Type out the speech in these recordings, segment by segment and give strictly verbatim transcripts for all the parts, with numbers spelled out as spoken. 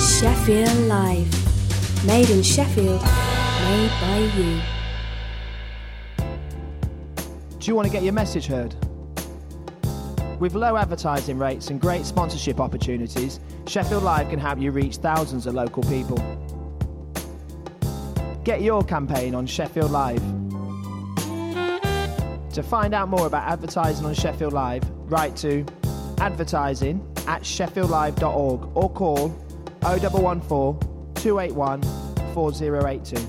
Sheffield Live. Made in Sheffield, made by you. Do you want to get your message heard? With low advertising rates and great sponsorship opportunities, Sheffield Live can help you reach thousands of local people. Get your campaign on Sheffield Live. To find out more about advertising on Sheffield Live, write to advertising at sheffield live dot org or call oh one one four, two eight one, four oh eight two.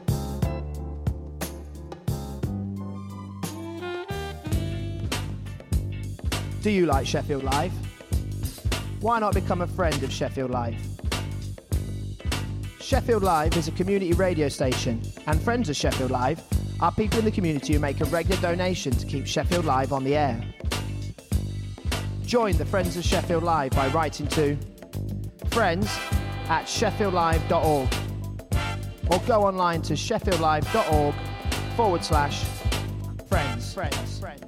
Do you like Sheffield Live? Why not become a friend of Sheffield Live? Sheffield Live is a community radio station, and friends of Sheffield Live are people in the community who make a regular donation to keep Sheffield Live on the air. Join the Friends of Sheffield Live by writing to friends at sheffield live dot org or go online to sheffield live dot org forward slash friends. Friends. Friends.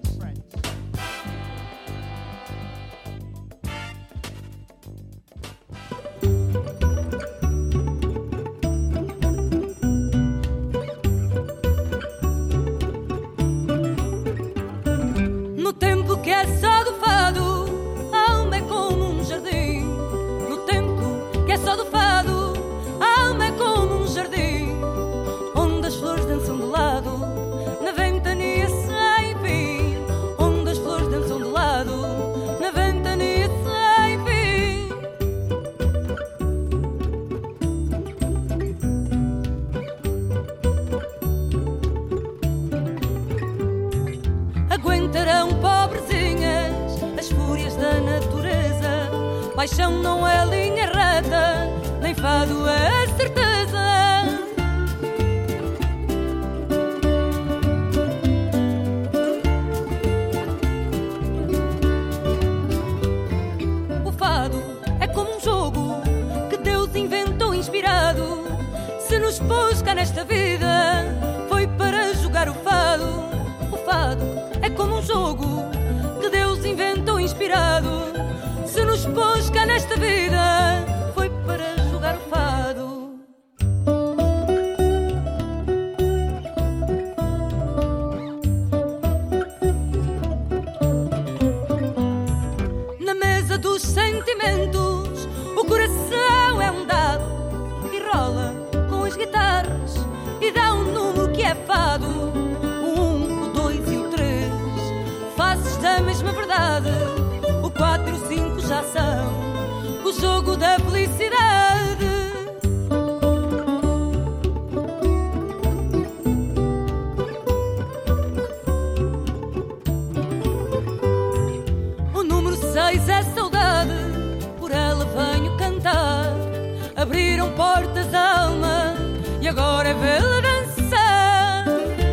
No tempo que é só do fado, a alma é como um jardim. No tempo que é só do fado, a alma é como um jardim, onde as flores dançam de lado, na ventania sem fim. Onde as flores dançam de lado, na ventania sem fim. Aguentarão pobrezinhas as fúrias da natureza. Paixão não é linha reta, nem fado é certeza. O fado é como um jogo que Deus inventou inspirado. Se nos pôs cá nesta vida, foi para jogar o fado. O fado é como um jogo que Deus inventou inspirado. Se nos pôs cá nesta vida, foi para jogar o fado. Na mesa dos sentimentos, o coração é um dado que rola com as guitarras e dá um número que é fado. O um, o dois e o três, faces da mesma verdade. O quatro e o cinco já são o jogo da felicidade. O número seis é saudade, por ela venho cantar. Abriram portas da alma e agora é vê-la dançar.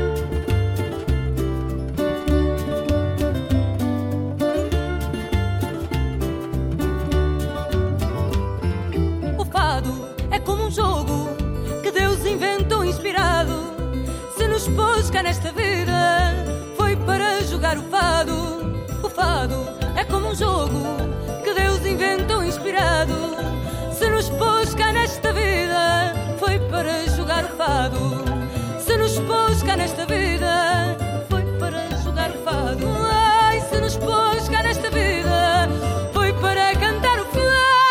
O fado é como um jogo que Deus inventou inspirado. Se nos pôs cá nesta vida, foi para jogar o fado. O fado é como um jogo que Deus inventou inspirado. Se nos pôs cá nesta vida, foi para jogar o fado. Se nos pôs cá nesta vida, foi para jogar o fado. Ai, se nos pôs cá nesta vida, foi para cantar o fado.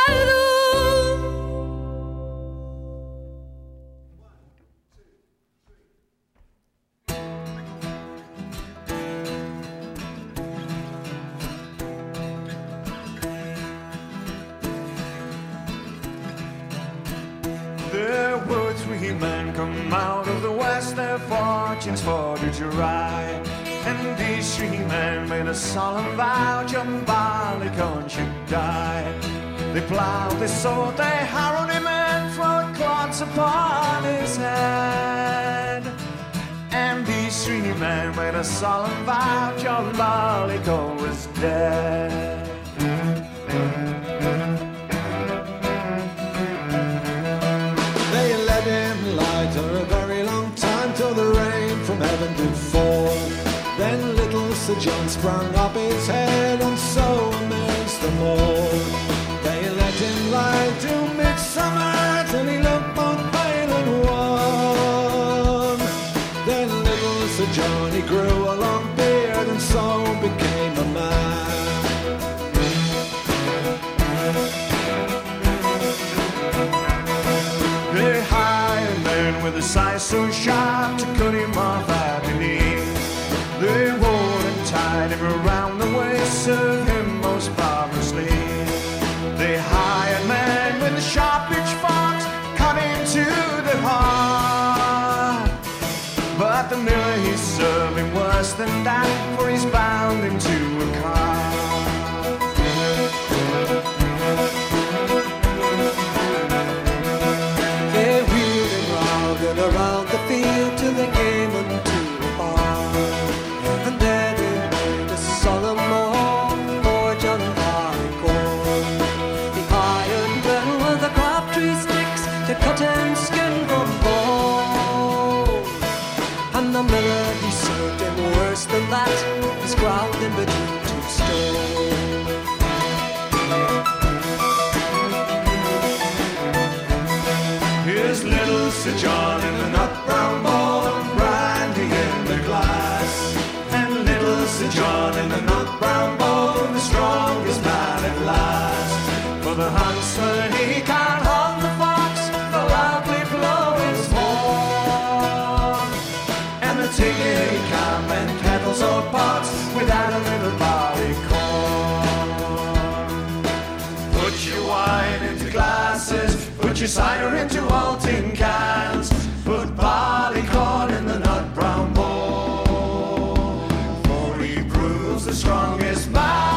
The woods we men come out of the west, their fortunes for to ride. And these three men made a solemn vow, John Barleycorn should die. They ploughed, they sowed, they harrowed him and throwed clods upon his head. And these three men made a solemn vow, John Barleycorn was dead. They let him lie for a very long time, till the rain from heaven did fall. Then little Sir John sprung up his head, and so amazed them all. They let him lie till midsummer with a size so sharp to cut him off at the knee. They wore and tied him around the waist, served him most barbarously. They hired men with the sharp pitchforks, cut into the heart. But the miller, he's serving worse than that, for he's bound into a car. They wheeled him round and around the field till they came unto a bar. And there they made a solemn mourn for John Barleycorn. The iron men with the crabtree sticks to cut and skin from bone. And the miller, he served him worse than that, he's ground in between two stones. Here's little Sir John in the nut brown ball and brandy in the glass. And little Sir John in the nut brown ball, the strongest man at last. For the huntsman, he can't hunt the fox, the loudly blow his horn. And the ticket he can't mend kettles or pots without a little barley corn. Put your wine into glasses, put your cider into all tin cans, put barley corn in the nut brown bowl, for he proves the strongest man.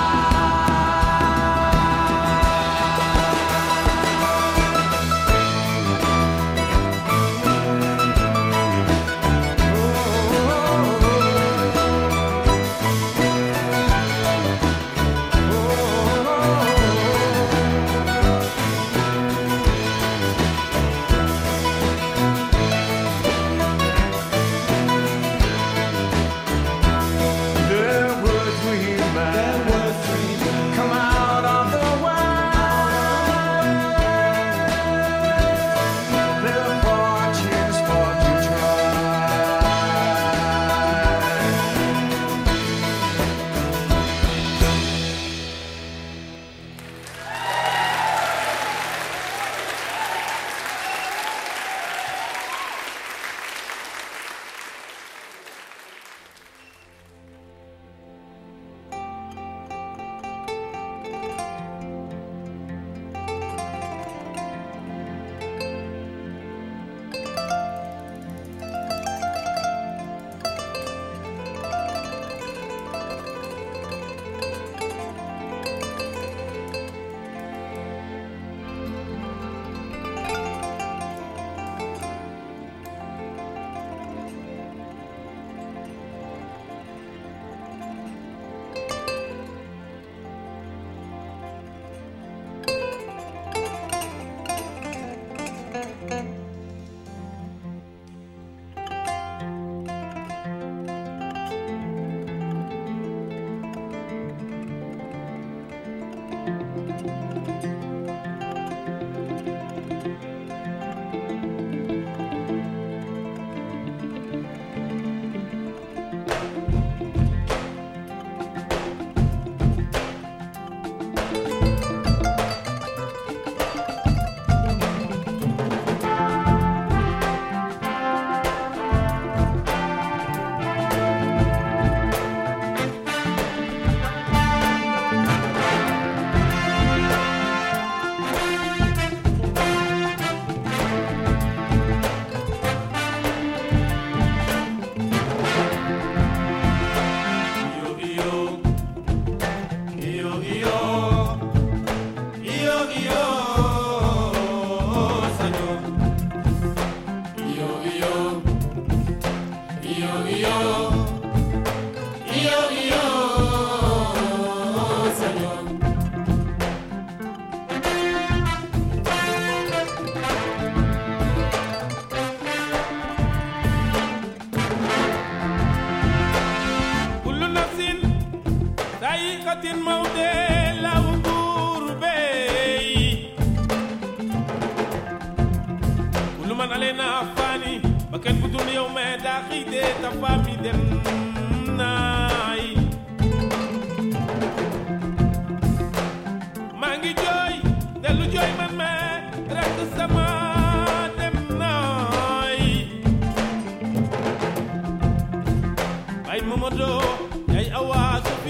Delu joy man me rek sama dem nay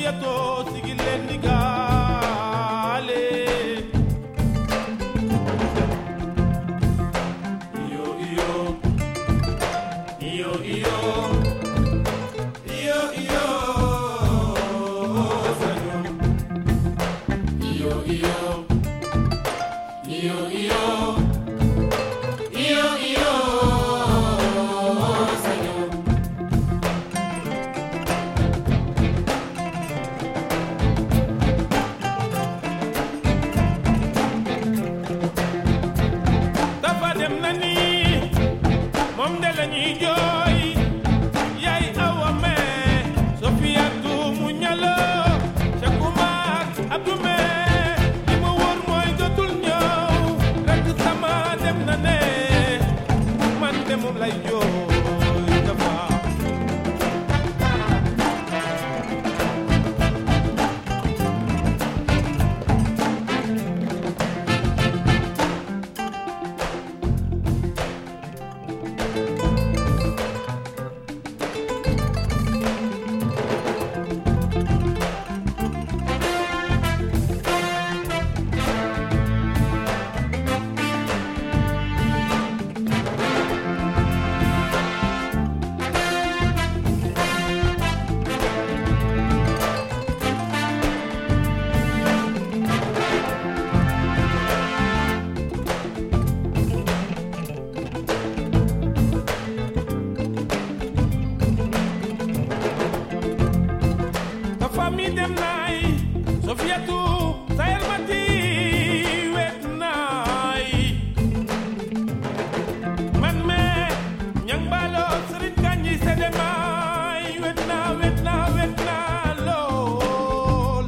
Sofiato sigilen digale Iyo iyo Iyo iyo Iyo iyo Sanyo Iyo iyo Iyo iyo Iyo iyo Sanyo Dafa dem na ni moom de la ñuy jooy yaay awa me Sofiatu mu ñalo Chakumak Abdou me li ma wóor mooy dootul ñëw rek sama dem na ne man de moom lay jooy dafa mi dem naay Sofiatu sayel mati wet naay man me ñang balo sëriñ kanji sede maay wet naa wet naa wet naa lool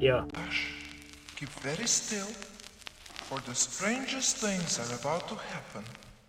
Yeah. Hush. Keep very still, for the strangest things are about to happen.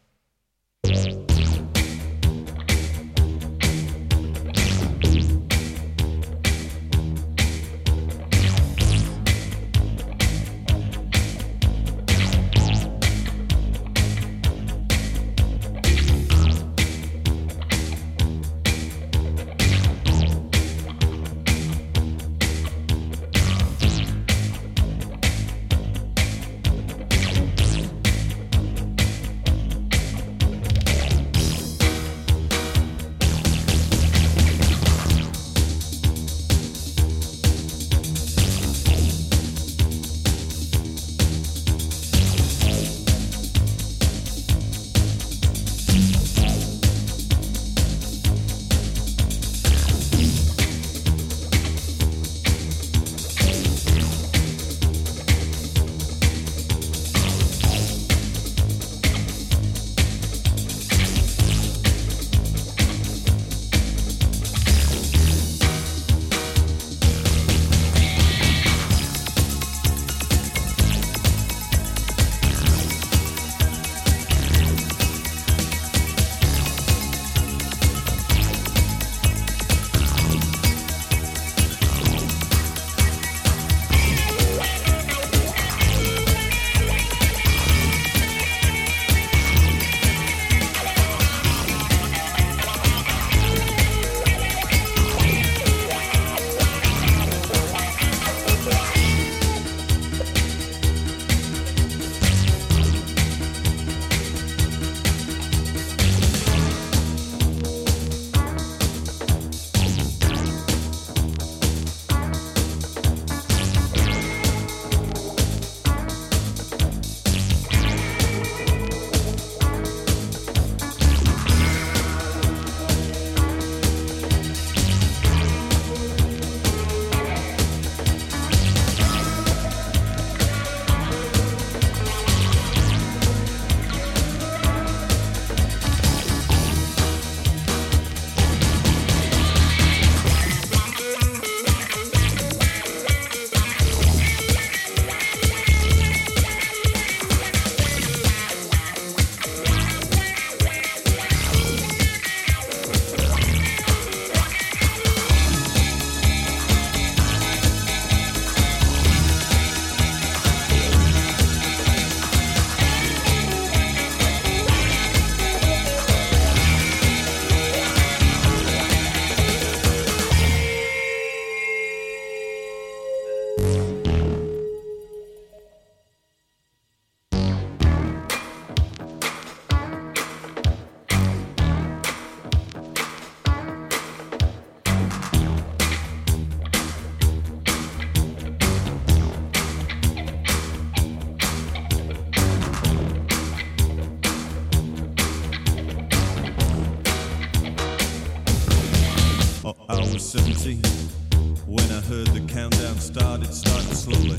seventeen. When I heard the countdown start, it started slowly.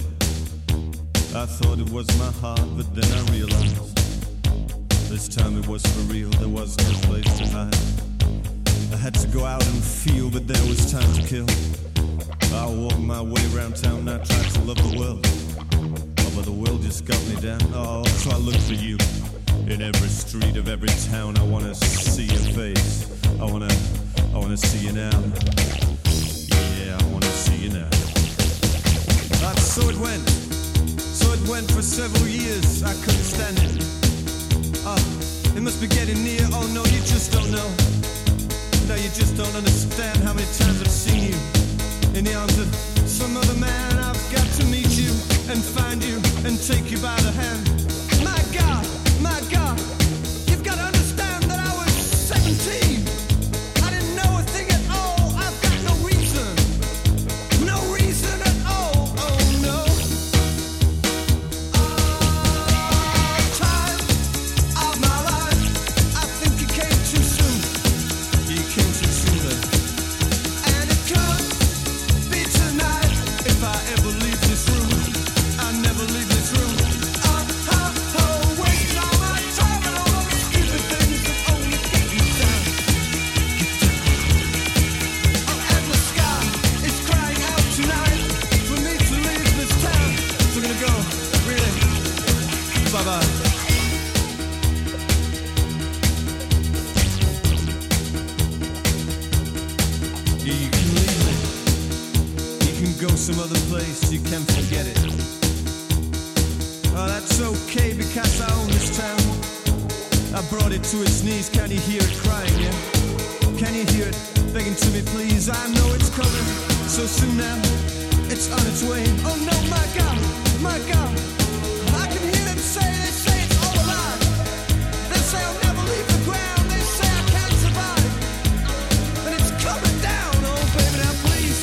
I thought it was my heart, but then I realized this time it was for real, there was no place to hide. I had to go out and feel, but there was time to kill. I walked my way around town and I tried to love the world. Oh, but the world just got me down. Oh, so I looked for you. In every street of every town, I wanna see your face. I wanna, I wanna see you now. Yeah, I wanna see you now. Uh, so it went. So it went for several years. I couldn't stand it. Oh, it must be getting near. Oh no, you just don't know. No, you just don't understand how many times I've seen you in the arms of some other man. I've got to meet you and find you and take you by the hand. My God, my God, you've got to understand that I was seventeen. I didn't know a thing at all. I've got no reason, no reason at all. Oh no. Oh, time of my life. I think you came too soon. You came too soon then. And it could be tonight if I ever leave this room. I never leave this room. Oh, some other place, you can forget it. Oh, that's okay because I own this town. I brought it to its knees, can you hear it crying, yeah? Can you hear it begging to me, please? I know it's coming so soon now, it's on its way. Oh no, my God, my God, I can hear them say, they say it's all alive. They say I'll never leave the ground, they say I can't survive. And it's coming down, oh baby, now please.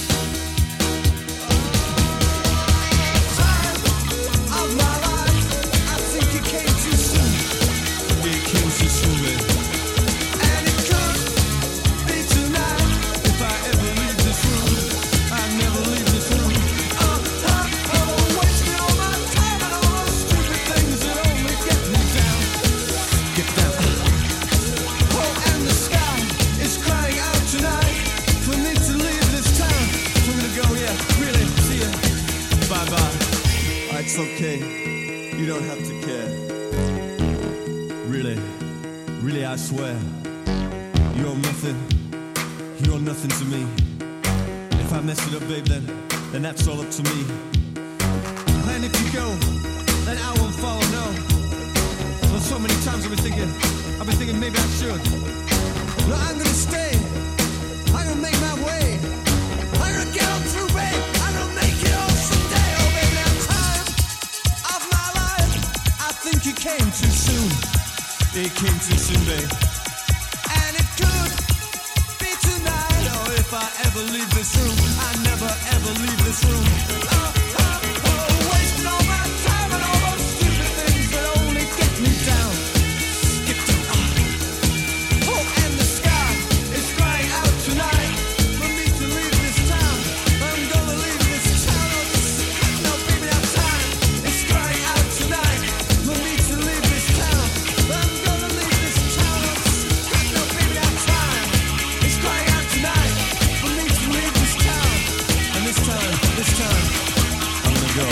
Time of my life, I think it came too soon. It came too soon, baby. And it could be tonight if I ever leave this room. I never leave this room. Oh, oh, oh, wasting all my time and all those stupid things that only get me down. Get down. Oh, and the sky is crying out tonight for me to leave this town. For me to go, yeah, really, see ya. Bye bye. It's okay. You don't have to care. Really, really, I swear. You're nothing. You're nothing to me. If I mess it up, babe, then, then that's all up to me. And if you go, then I won't follow, no. Well, so many times I've been thinking, I've been thinking maybe I should. No, I'm gonna stay. I'm gonna make my way. I'm gonna get on through, babe. I'm gonna make it all someday. Oh, baby, now time of my life. I think it came too soon. It came too soon, babe. And it could be tonight. Oh, if I ever leave this room, I never ever leave this room. Oh, oh, oh, wasting all my time and all those stupid things that only get me down. Get down. Oh, and the sky is crying out tonight for me to leave this town. I'm gonna leave this town. Oh, no, baby, now time is crying out tonight for me to leave this town. I'm gonna leave this town. Oh, no, baby, now time is crying out tonight for me to leave this town. And this time, this time, I'm gonna go.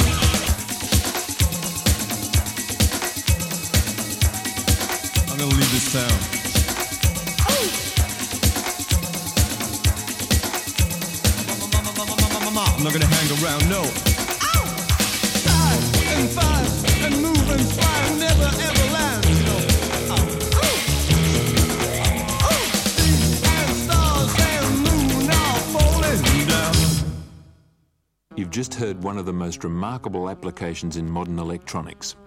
I'm gonna leave this town. I'm not gonna hang around, no. Fly and fast and move and fly and never ever land, you know. These and stars and moon are falling down. You've just heard one of the most remarkable applications in modern electronics.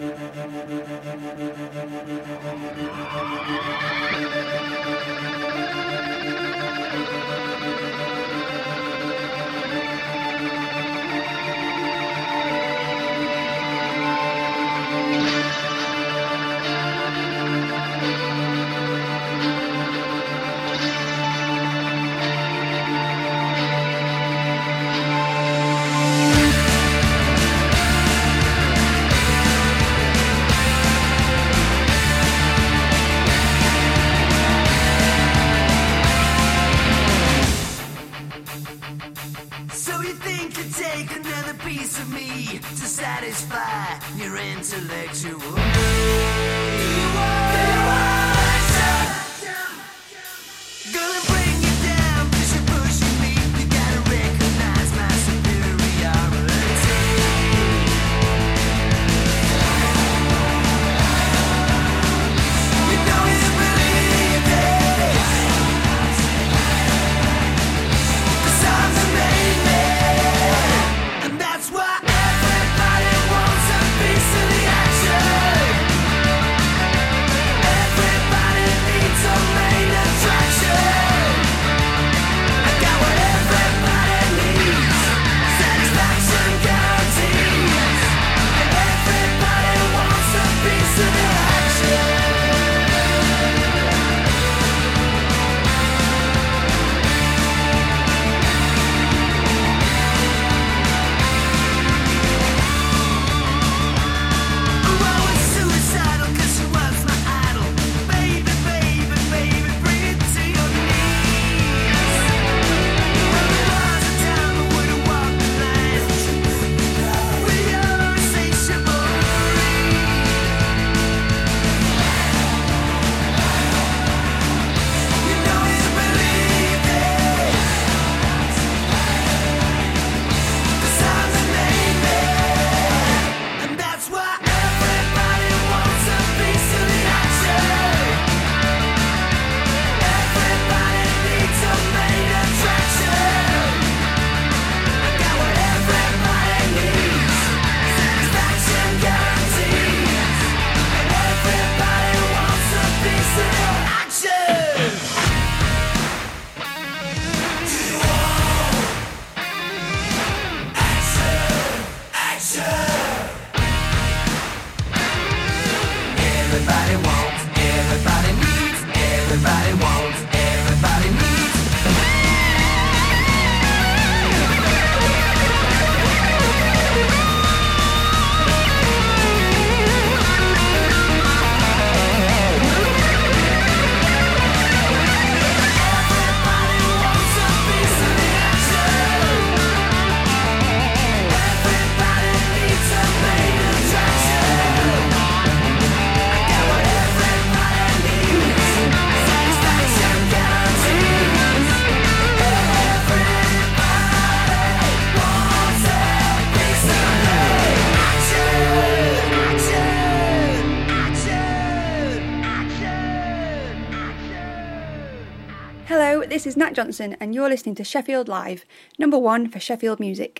This is Nat Johnson and you're listening to Sheffield Live, number one for Sheffield music.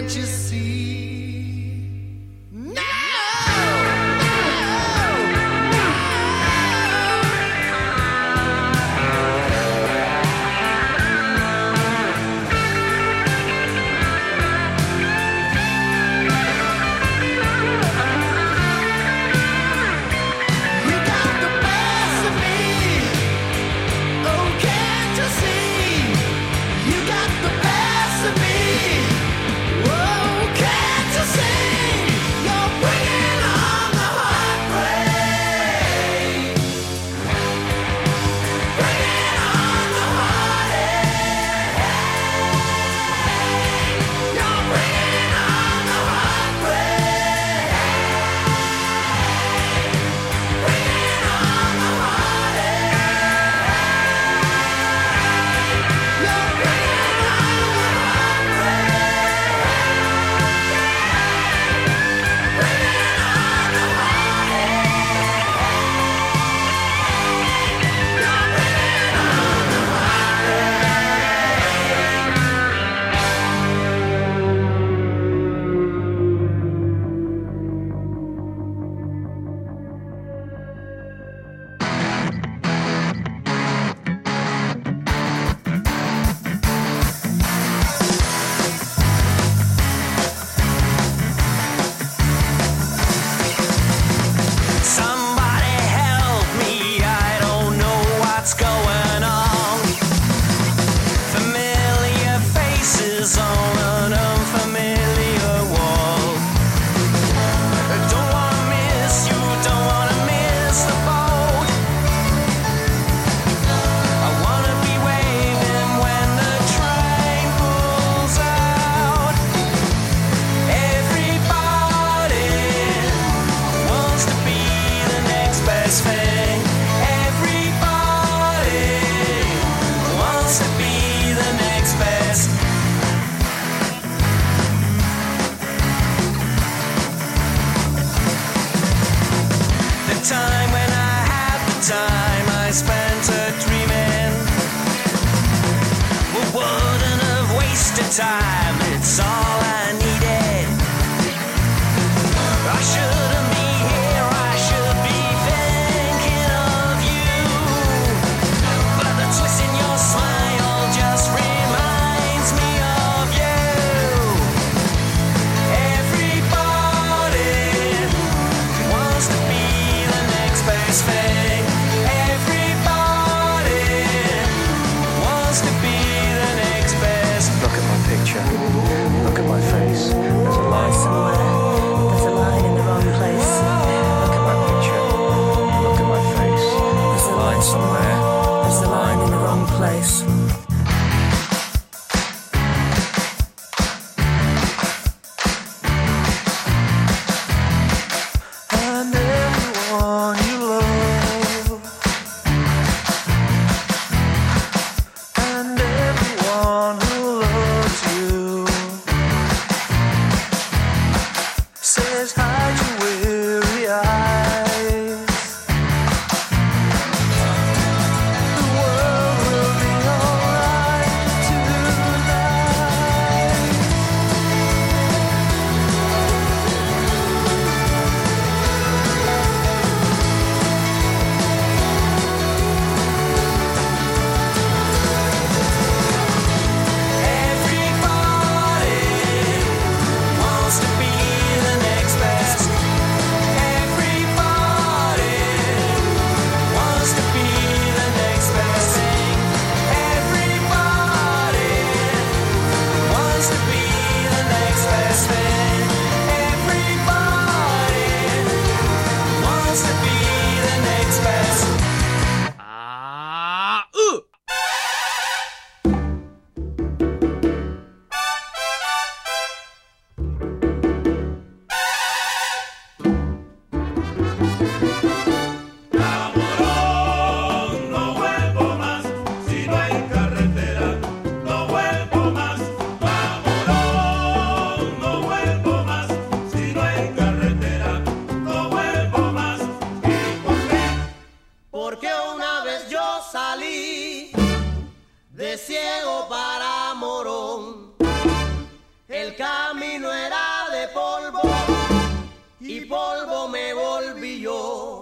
can't you see? No! Time, it's all I needed. I shouldn't be here, I should be thinking of you. But the twist in your smile just reminds me of you. Everybody wants to be the next best thing. Everybody wants to be the next best. Look at my picture. Look at camino era de polvo y polvo me volví yo.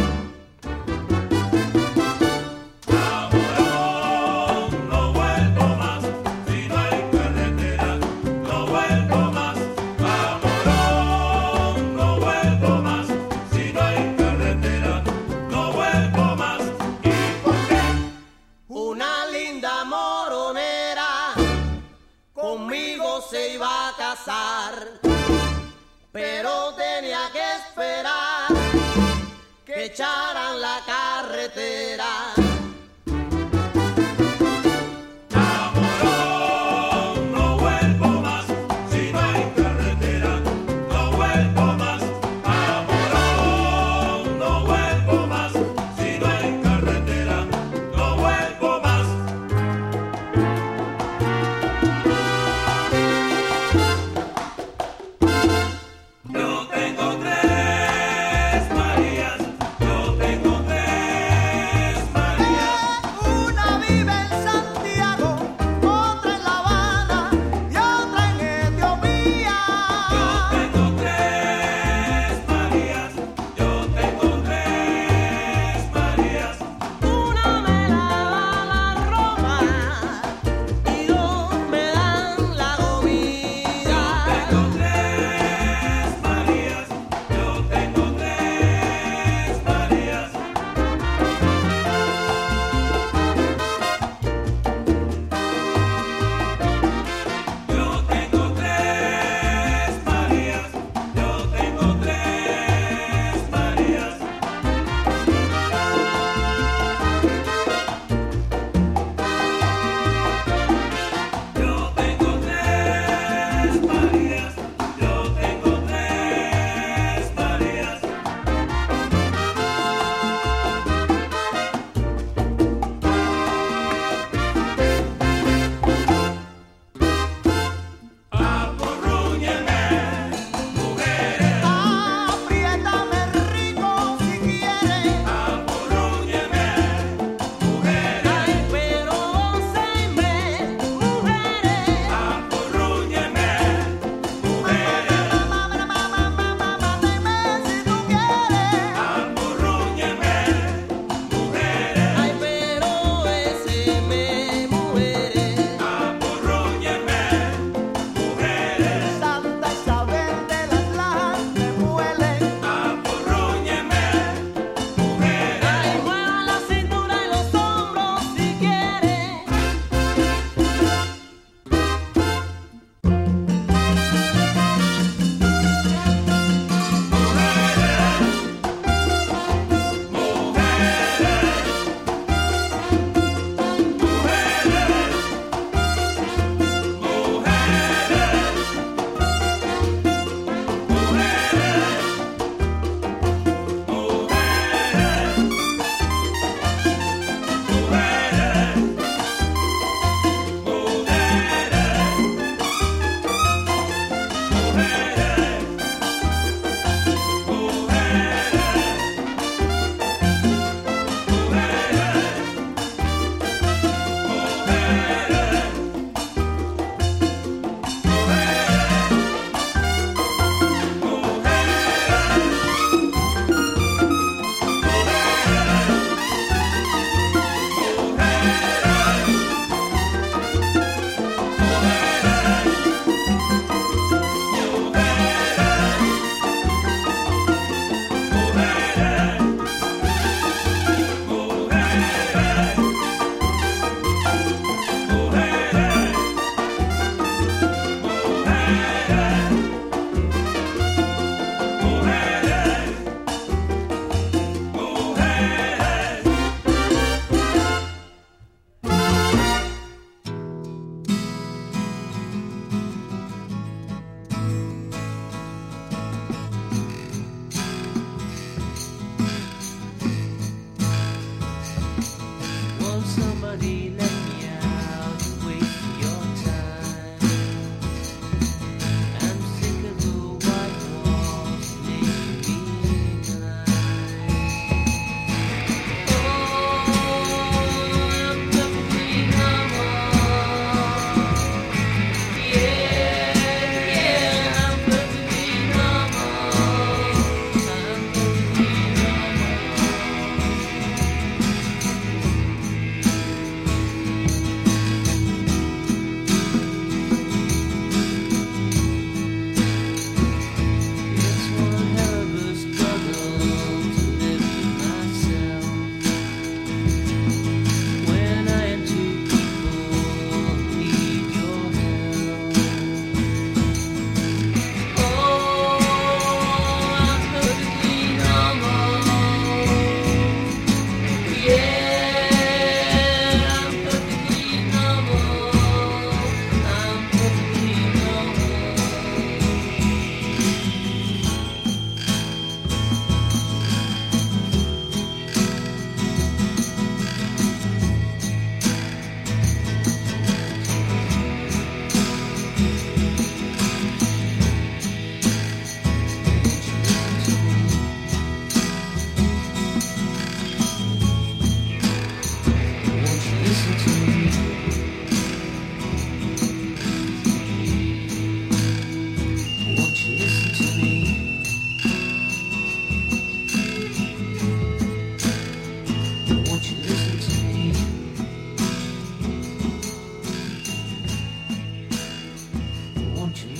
Se iba a casar, pero tenía que esperar que echaran la carretera. Marías, yo tengo tres Marías.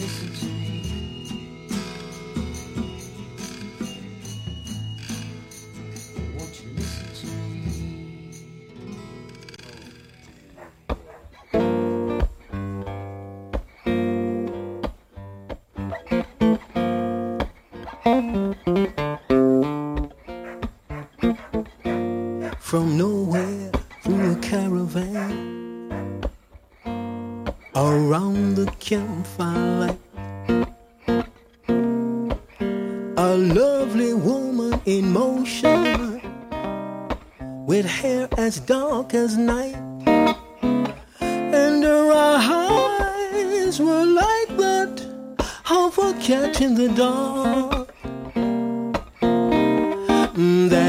listen to me? Won't you listen to From nowhere, through a caravan, around the campfire light, a lovely woman in motion, with hair as dark as night, and her eyes were like that of a cat in the dark, that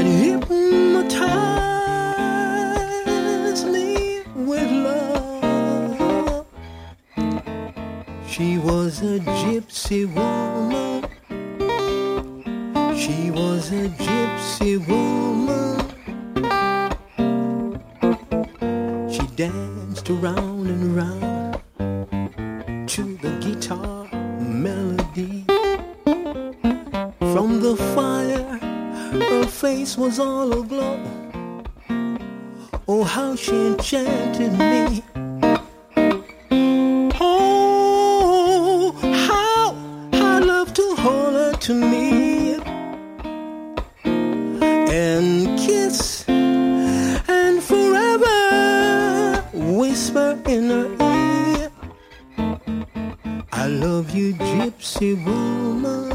hypnotized me with love. She was a gypsy woman. She was a gypsy woman. She danced around and around to the guitar melody. From the fire, her face was all aglow. Oh, how she enchanted me. Oh, how I love to hold her to me and kiss and forever whisper in her ear, I love you, gypsy woman.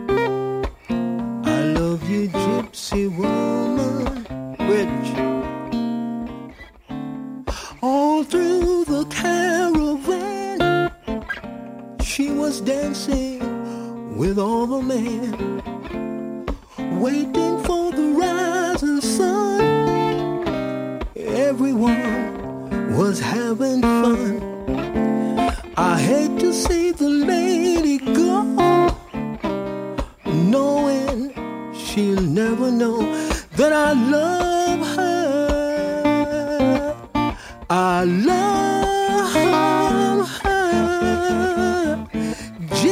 I love you, gypsy woman. Which all through the caravan, she was dancing with all the men, waiting for the rising sun. Everyone was having fun. I hate to see the lady go, knowing she'll never know that I love her. I love her.